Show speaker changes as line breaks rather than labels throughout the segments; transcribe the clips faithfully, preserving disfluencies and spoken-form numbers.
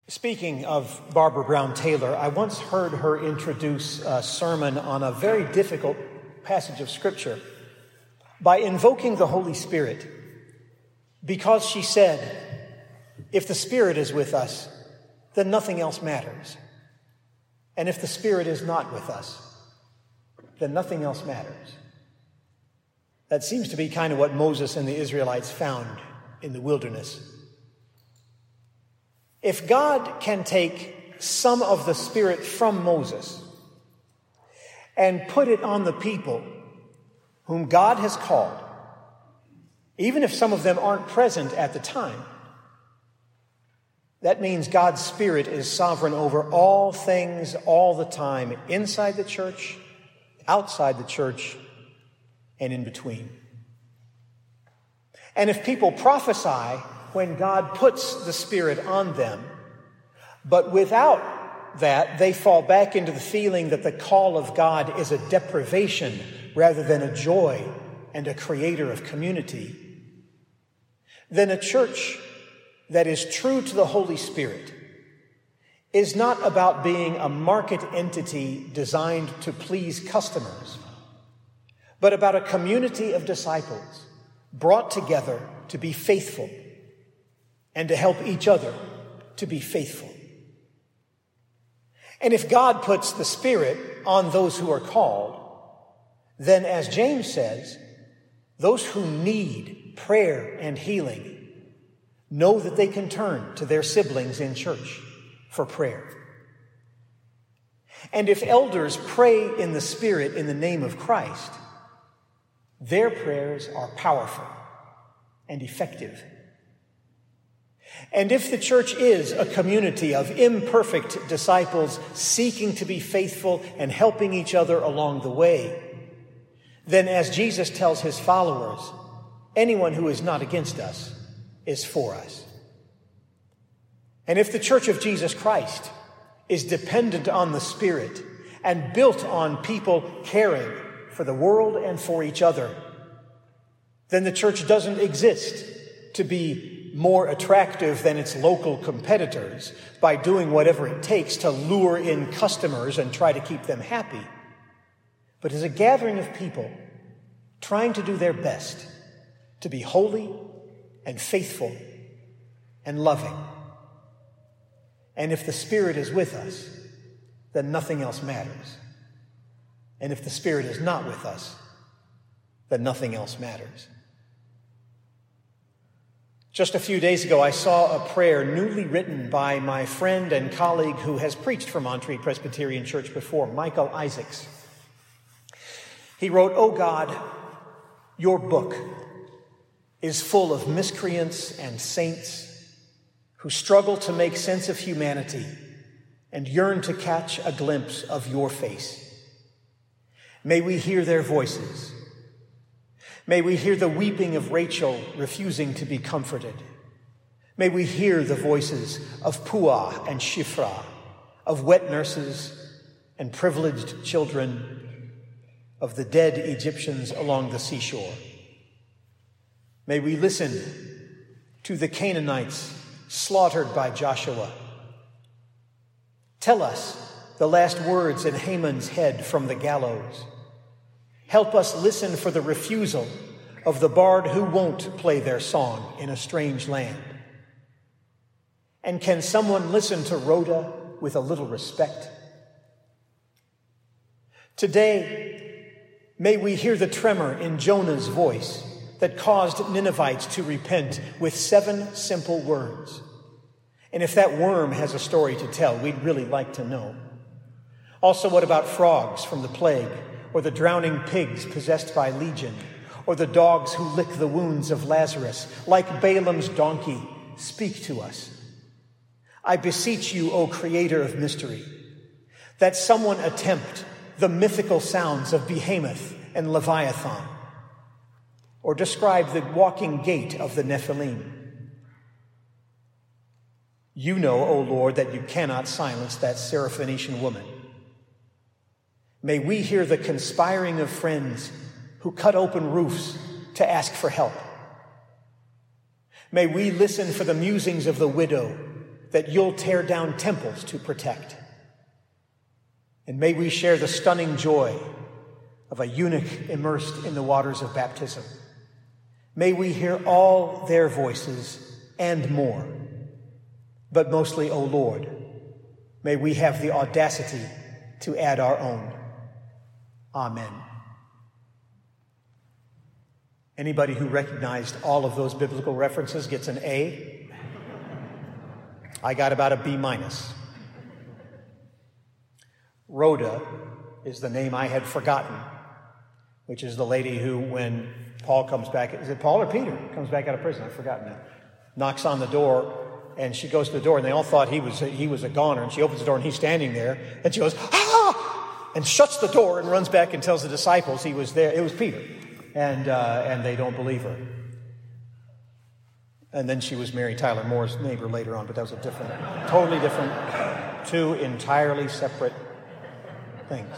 Speaking of Barbara Brown Taylor, I once heard her introduce a sermon on a very difficult passage of Scripture by invoking the Holy Spirit, because she said, if the Spirit is with us, then nothing else matters. And if the Spirit is not with us, then nothing else matters. That seems to be kind of what Moses and the Israelites found in the wilderness. If God can take some of the Spirit from Moses and put it on the people whom God has called, even if some of them aren't present at the time, that means God's Spirit is sovereign over all things all the time, inside the church, outside the church, and in between. And if people prophesy when God puts the Spirit on them, but without that, they fall back into the feeling that the call of God is a deprivation rather than a joy and a creator of community, then a church that is true to the Holy Spirit is not about being a market entity designed to please customers, but about a community of disciples brought together to be faithful and to help each other to be faithful. And if God puts the Spirit on those who are called, then as James says, those who need prayer and healing know that they can turn to their siblings in church for prayer. And if elders pray in the Spirit in the name of Christ, their prayers are powerful and effective. And if the church is a community of imperfect disciples seeking to be faithful and helping each other along the way, then as Jesus tells his followers, anyone who is not against us is for us. And if the Church of Jesus Christ is dependent on the Spirit and built on people caring for the world and for each other, then the church doesn't exist to be more attractive than its local competitors by doing whatever it takes to lure in customers and try to keep them happy, but is a gathering of people trying to do their best to be holy and faithful and loving. And if the Spirit is with us, then nothing else matters. And if the Spirit is not with us, then nothing else matters. Just a few days ago, I saw a prayer newly written by my friend and colleague who has preached for Monterey Presbyterian Church before, Michael Isaacs. He wrote, "Oh God, your book is full of miscreants and saints who struggle to make sense of humanity and yearn to catch a glimpse of your face. May we hear their voices. May we hear the weeping of Rachel refusing to be comforted. May we hear the voices of Puah and Shifra, of wet nurses and privileged children, of the dead Egyptians along the seashore. May we listen to the Canaanites slaughtered by Joshua. Tell us the last words in Haman's head from the gallows. Help us listen for the refusal of the bard who won't play their song in a strange land. And can someone listen to Rhoda with a little respect? Today, may we hear the tremor in Jonah's voice that caused Ninevites to repent with seven simple words. And if that worm has a story to tell, we'd really like to know. Also, what about frogs from the plague, or the drowning pigs possessed by legion, or the dogs who lick the wounds of Lazarus? Like Balaam's donkey, speak to us. I beseech you, O creator of mystery, that someone attempt the mythical sounds of Behemoth and Leviathan, or describe the walking gait of the Nephilim. You know, O Lord, that you cannot silence that Syrophoenician woman. May we hear the conspiring of friends who cut open roofs to ask for help. May we listen for the musings of the widow that you'll tear down temples to protect. And may we share the stunning joy of a eunuch immersed in the waters of baptism. May we hear all their voices and more. But mostly, O Lord, may we have the audacity to add our own. Amen. Anybody who recognized all of those biblical references gets an A. I got about a B minus. Rhoda is the name I had forgotten, which is the lady who, when Paul comes back, is it Paul or Peter? Comes back out of prison, I've forgotten now. Knocks on the door, and she goes to the door, and they all thought he was he was a goner, and she opens the door, and he's standing there, and she goes, ah! And shuts the door and runs back and tells the disciples he was there. It was Peter. And uh, and they don't believe her. And then she was Mary Tyler Moore's neighbor later on, but that was a different, totally different, two entirely separate things.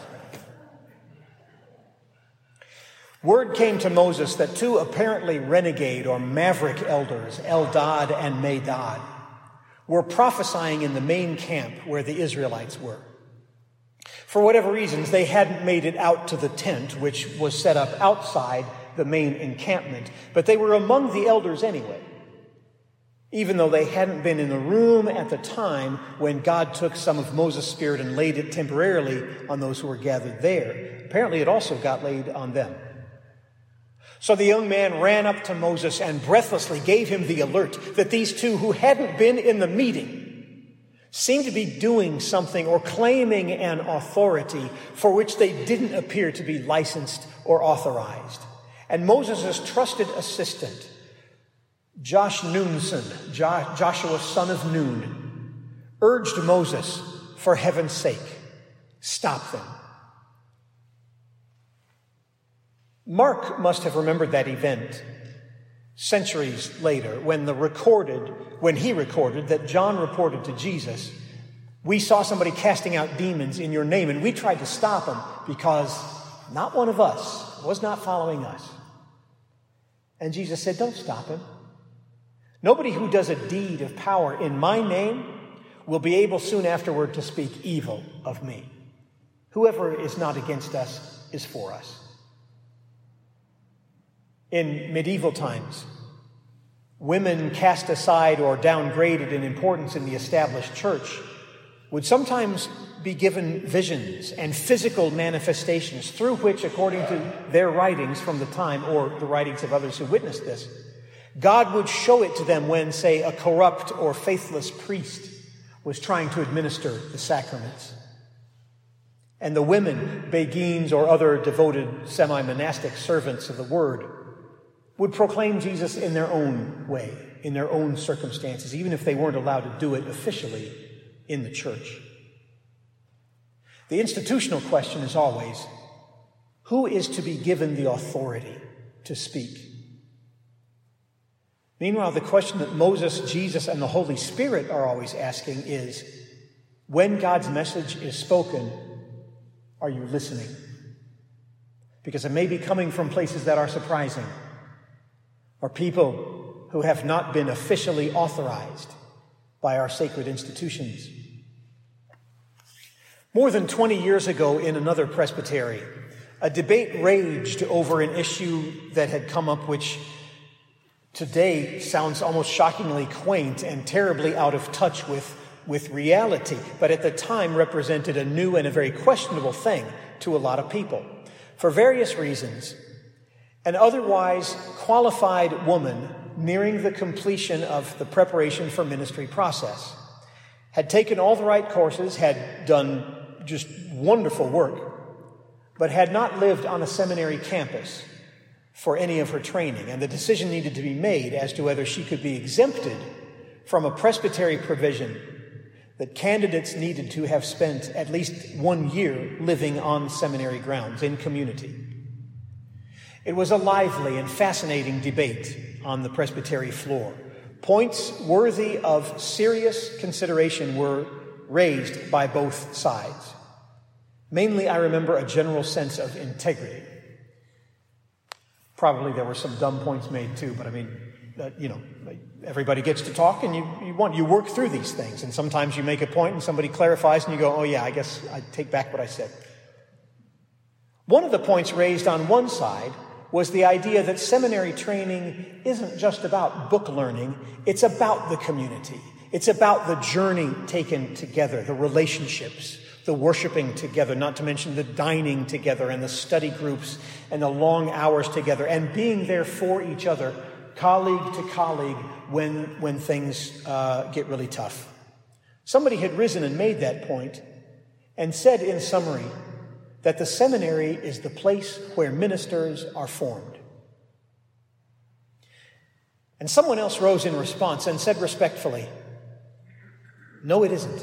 Word came to Moses that two apparently renegade or maverick elders, Eldad and Medad, were prophesying in the main camp where the Israelites were. For whatever reasons, they hadn't made it out to the tent, which was set up outside the main encampment, but they were among the elders anyway, even though they hadn't been in the room at the time when God took some of Moses' spirit and laid it temporarily on those who were gathered there. Apparently, it also got laid on them. So the young man ran up to Moses and breathlessly gave him the alert that these two who hadn't been in the meeting seemed to be doing something or claiming an authority for which they didn't appear to be licensed or authorized. And Moses' trusted assistant, Josh Noonson, jo- Joshua son of Nun, urged Moses, for heaven's sake, stop them. Mark must have remembered that event centuries later, when the recorded, when he recorded that John reported to Jesus, we saw somebody casting out demons in your name, and we tried to stop him because not one of us was not following us. And Jesus said, don't stop him. Nobody who does a deed of power in my name will be able soon afterward to speak evil of me. Whoever is not against us is for us. In medieval times, women cast aside or downgraded in importance in the established church would sometimes be given visions and physical manifestations through which, according to their writings from the time or the writings of others who witnessed this, God would show it to them when, say, a corrupt or faithless priest was trying to administer the sacraments. And the women, beguines or other devoted semi-monastic servants of the word, would proclaim Jesus in their own way, in their own circumstances, even if they weren't allowed to do it officially in the church. The institutional question is always, who is to be given the authority to speak? Meanwhile, the question that Moses, Jesus, and the Holy Spirit are always asking is, when God's message is spoken, are you listening? Because it may be coming from places that are surprising, or people who have not been officially authorized by our sacred institutions. More than twenty years ago in another presbytery, a debate raged over an issue that had come up which today sounds almost shockingly quaint and terribly out of touch with, with reality, but at the time represented a new and a very questionable thing to a lot of people. For various reasons, an otherwise qualified woman nearing the completion of the preparation for ministry process had taken all the right courses, had done just wonderful work, but had not lived on a seminary campus for any of her training. And the decision needed to be made as to whether she could be exempted from a presbytery provision that candidates needed to have spent at least one year living on seminary grounds in community. It was a lively and fascinating debate on the presbytery floor. Points worthy of serious consideration were raised by both sides. Mainly, I remember a general sense of integrity. Probably there were some dumb points made too, but I mean, uh, you know, everybody gets to talk, and you, you want, you work through these things. And sometimes you make a point and somebody clarifies and you go, oh yeah, I guess I take back what I said. One of the points raised on one side was the idea that seminary training isn't just about book learning, it's about the community. It's about the journey taken together, the relationships, the worshiping together, not to mention the dining together and the study groups and the long hours together, and being there for each other, colleague to colleague, when, when things uh, get really tough. Somebody had risen and made that point and said in summary that the seminary is the place where ministers are formed. And someone else rose in response and said respectfully, no, it isn't.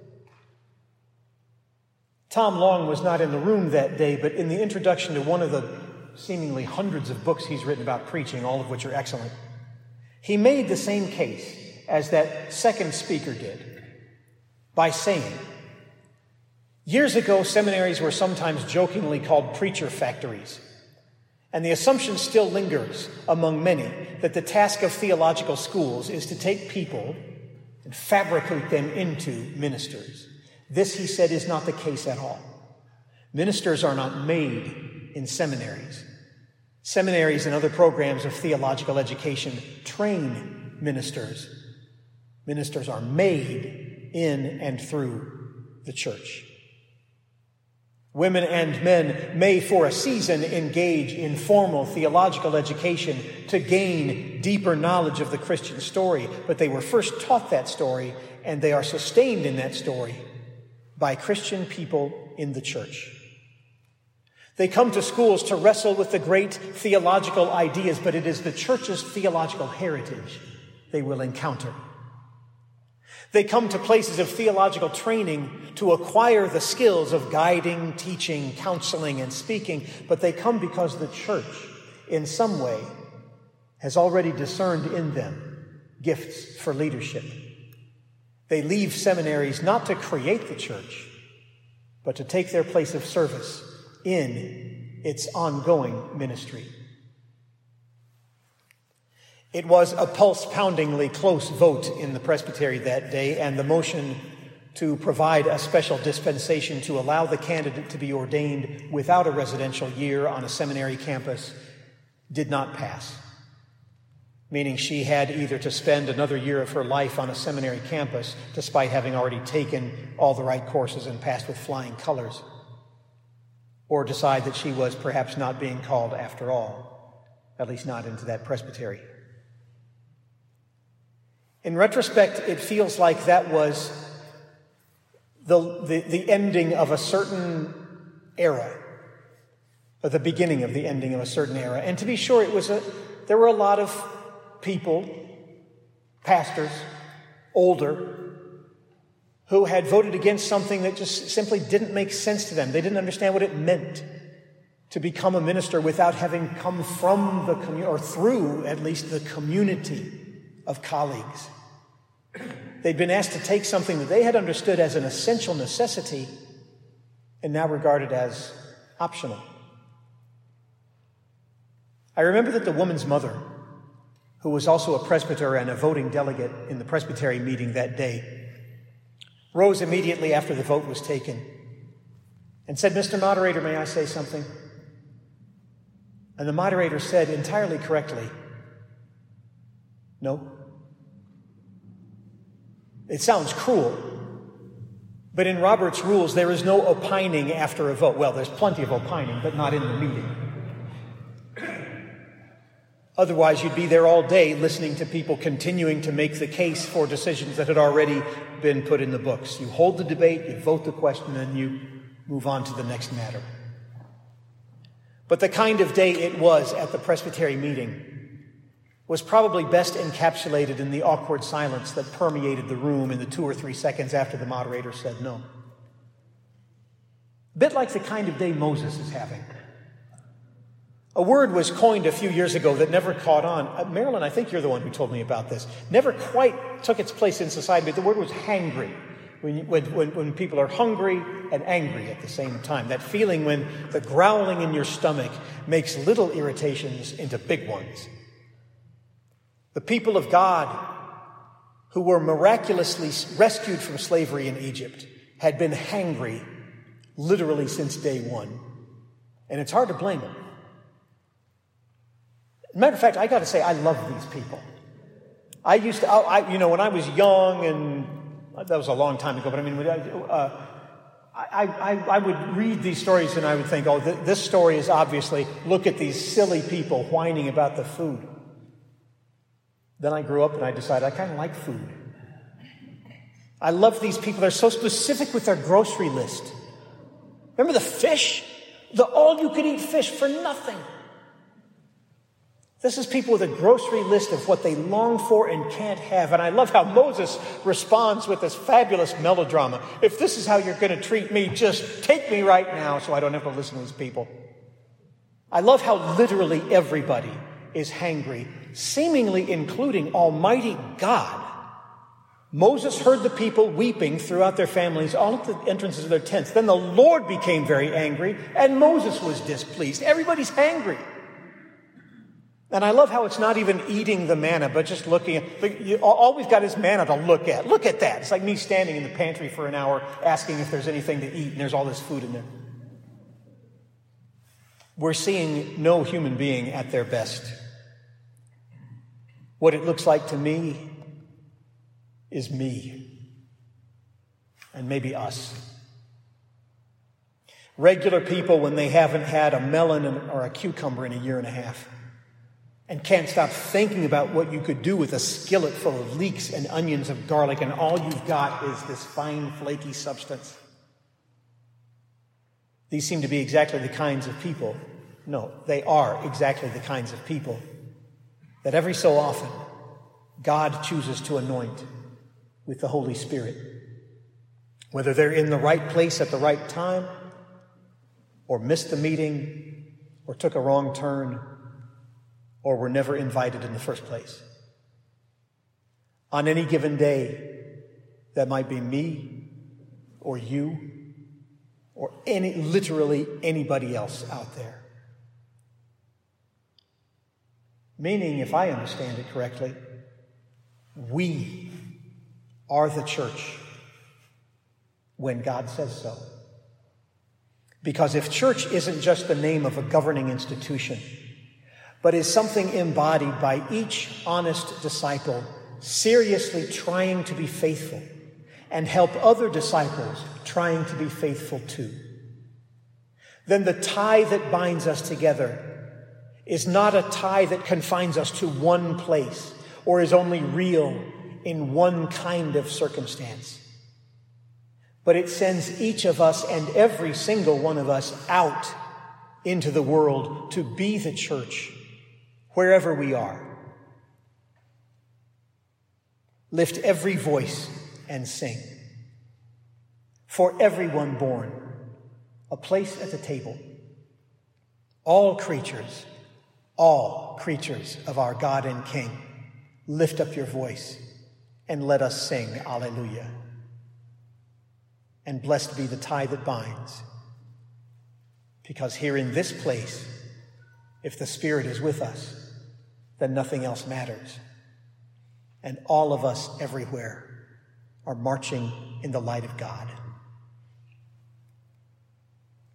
Tom Long was not in the room that day, but in the introduction to one of the seemingly hundreds of books he's written about preaching, all of which are excellent, he made the same case as that second speaker did by saying, years ago, seminaries were sometimes jokingly called preacher factories, and the assumption still lingers among many that the task of theological schools is to take people and fabricate them into ministers. This, he said, is not the case at all. Ministers are not made in seminaries. Seminaries and other programs of theological education train ministers. Ministers are made in and through the church. Women and men may for a season engage in formal theological education to gain deeper knowledge of the Christian story, but they were first taught that story, and they are sustained in that story by Christian people in the church. They come to schools to wrestle with the great theological ideas, but it is the church's theological heritage they will encounter. They come to places of theological training to acquire the skills of guiding, teaching, counseling, and speaking, but they come because the church, in some way, has already discerned in them gifts for leadership. They leave seminaries not to create the church, but to take their place of service in its ongoing ministry. It was a pulse-poundingly close vote in the presbytery that day, and the motion to provide a special dispensation to allow the candidate to be ordained without a residential year on a seminary campus did not pass, meaning she had either to spend another year of her life on a seminary campus, despite having already taken all the right courses and passed with flying colors, or decide that she was perhaps not being called after all, at least not into that presbytery. In retrospect, it feels like that was the, the, the ending of a certain era, or the beginning of the ending of a certain era. And to be sure, it was a, there were a lot of people, pastors, older, who had voted against something that just simply didn't make sense to them. They didn't understand what it meant to become a minister without having come from the community, or through at least the community of colleagues. They'd been asked to take something that they had understood as an essential necessity and now regarded as optional. I remember that the woman's mother, who was also a presbyter and a voting delegate in the presbytery meeting that day, rose immediately after the vote was taken and said, "Mister Moderator, may I say something?" And the moderator said entirely correctly, "No." It sounds cruel, but in Robert's rules, there is no opining after a vote. Well, there's plenty of opining, but not in the meeting. Otherwise, you'd be there all day listening to people continuing to make the case for decisions that had already been put in the books. You hold the debate, you vote the question, and you move on to the next matter. But the kind of day it was at the presbytery meeting was probably best encapsulated in the awkward silence that permeated the room in the two or three seconds after the moderator said no. A bit like the kind of day Moses is having. A word was coined a few years ago that never caught on. Uh, Marilyn, I think you're the one who told me about this. Never quite took its place in society, but the word was hangry. When, you, when, when, when people are hungry and angry at the same time. That feeling when the growling in your stomach makes little irritations into big ones. The people of God who were miraculously rescued from slavery in Egypt had been hangry literally since day one. And it's hard to blame them. Matter of fact, I got to say, I love these people. I used to, I, you know, when I was young, and that was a long time ago, but I mean, uh, I, I, I would read these stories and I would think, oh, th- this story is obviously, look at these silly people whining about the food. Then I grew up and I decided I kind of like food. I love these people. They're so specific with their grocery list. Remember the fish? The all-you-could-eat fish for nothing. This is people with a grocery list of what they long for and can't have. And I love how Moses responds with this fabulous melodrama. If this is how you're going to treat me, just take me right now so I don't have to listen to these people. I love how literally everybody is hangry, seemingly including Almighty God. Moses heard the people weeping throughout their families, all at the entrances of their tents. Then the Lord became very angry, and Moses was displeased. Everybody's hangry. And I love how it's not even eating the manna, but just looking at, all we've got is manna to look at. Look at that. It's like me standing in the pantry for an hour asking if there's anything to eat, and there's all this food in there. We're seeing no human being at their best. What it looks like to me is me, and maybe us. Regular people when they haven't had a melon or a cucumber in a year and a half, and can't stop thinking about what you could do with a skillet full of leeks and onions of garlic, and all you've got is this fine, flaky substance. These seem to be exactly the kinds of people. No, they are exactly the kinds of people that every so often God chooses to anoint with the Holy Spirit. Whether they're in the right place at the right time, or missed the meeting, or took a wrong turn, or were never invited in the first place. On any given day, that might be me, or you, or any, literally anybody else out there. Meaning, if I understand it correctly, we are the church when God says so. Because if church isn't just the name of a governing institution, but is something embodied by each honest disciple seriously trying to be faithful and help other disciples trying to be faithful too, then the tie that binds us together is not a tie that confines us to one place or is only real in one kind of circumstance. But it sends each of us and every single one of us out into the world to be the church wherever we are. Lift every voice and sing. For everyone born, a place at the table. All creatures, all creatures of our God and King, lift up your voice and let us sing Alleluia. And blessed be the tie that binds, because here in this place, if the Spirit is with us, then nothing else matters. And all of us everywhere are marching in the light of God.